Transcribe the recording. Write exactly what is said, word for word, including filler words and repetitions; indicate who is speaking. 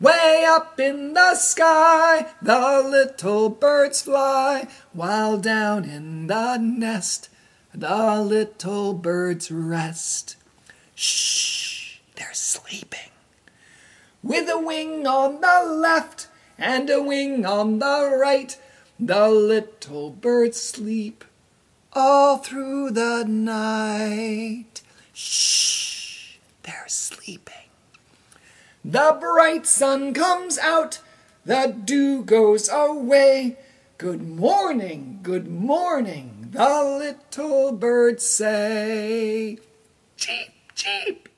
Speaker 1: Way up in the sky, the little birds fly, while down in the nest, the little birds rest. Shh, they're sleeping. With a wing on the left and a wing on the right, the little birds sleep all through the night. Shh, they're sleeping. The bright sun comes out, the dew goes away. Good morning, good morning, the little birds say. Cheep, cheep.